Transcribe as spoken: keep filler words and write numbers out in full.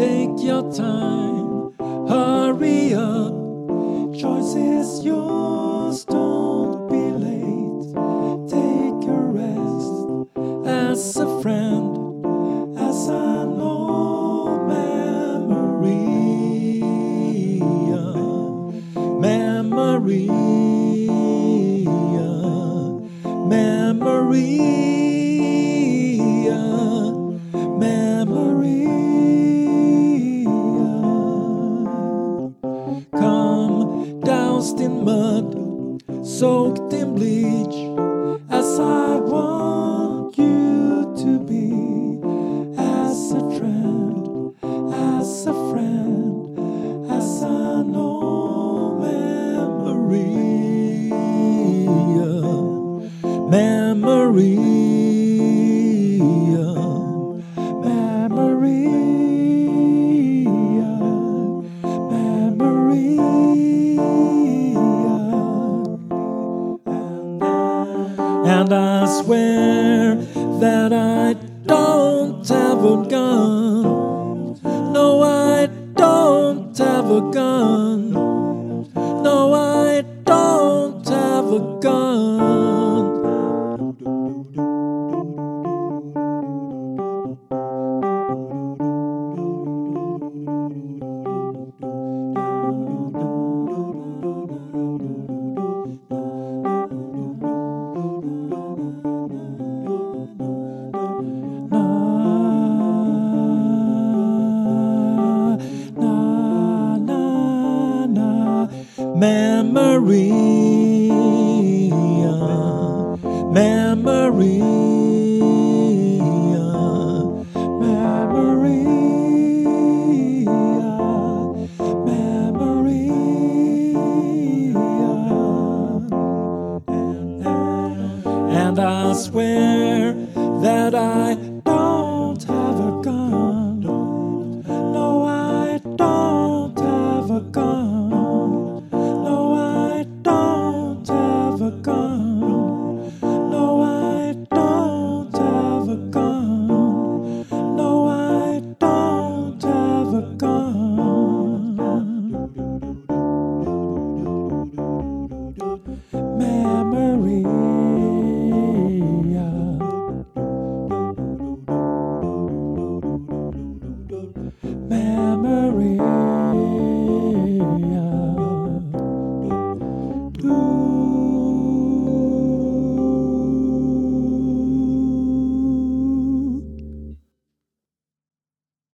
Take your time, hurry up. Choice is yours, don't be late. Take a rest as a friend, as I know memory, memory, memory, memory. Come doused in mud, soaked in bleach, as I want you to be, as a trend, as a friend, as I know memory, memory, memory, memory. And I swear that I don't have a gun. No, I don't have a gun. No, I don't have a gun. Memory, memory.